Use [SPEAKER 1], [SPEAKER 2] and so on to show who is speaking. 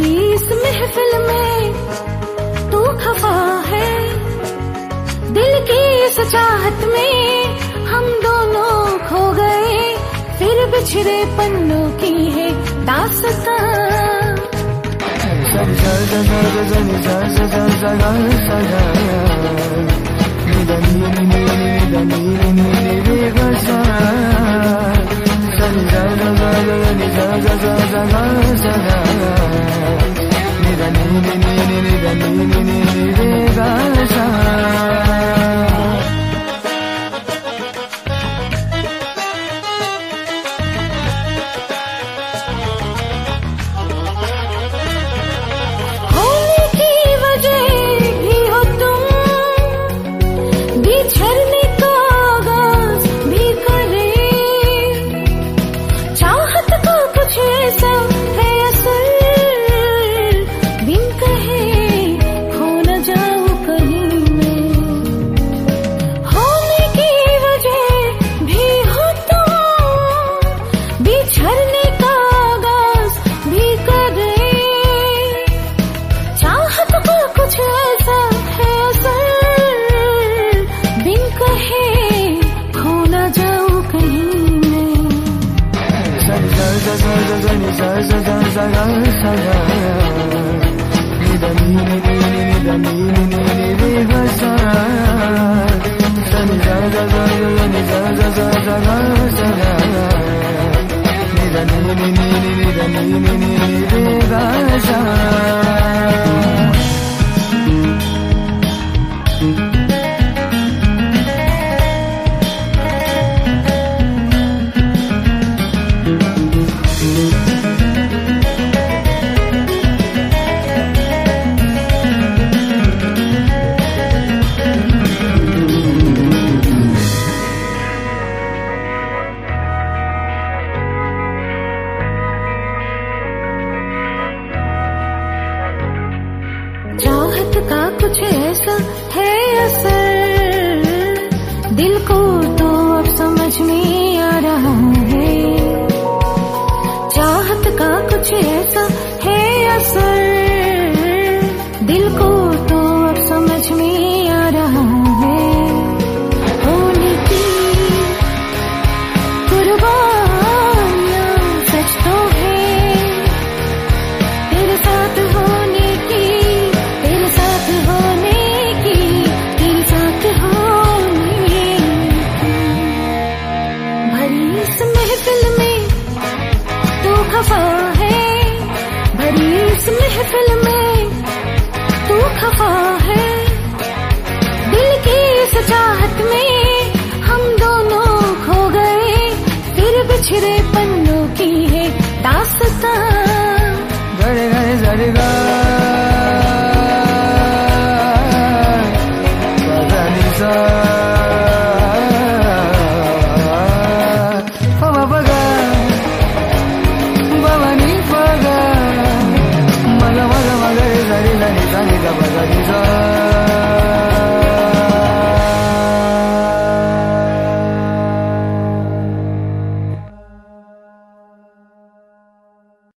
[SPEAKER 1] भरी इस महफिल में तू खफा है, दिल की इस चाहत में हम दोनों खो गए, फिर बिछड़े पन्नों की है दास्तां। चाहत का कुछ ऐसा है असर, दिल को तो अब समझ में आ रहा है। चाहत का कुछ ऐसा है असर, दिल को तो अब समझ में आ रहा है। होने की कुर्बानियां सच तो है, तेरे साथ होने की, तेरे साथ होने की, तेरे साथ होने की। भरी इस महफिल में तू खफा है, भरी इस महफिल में तू खफा है, दिल की इस चाहत में हम दोनों खो गए, फिर बिछड़े पन्नों की है दास्तां।
[SPEAKER 2] गरे गरे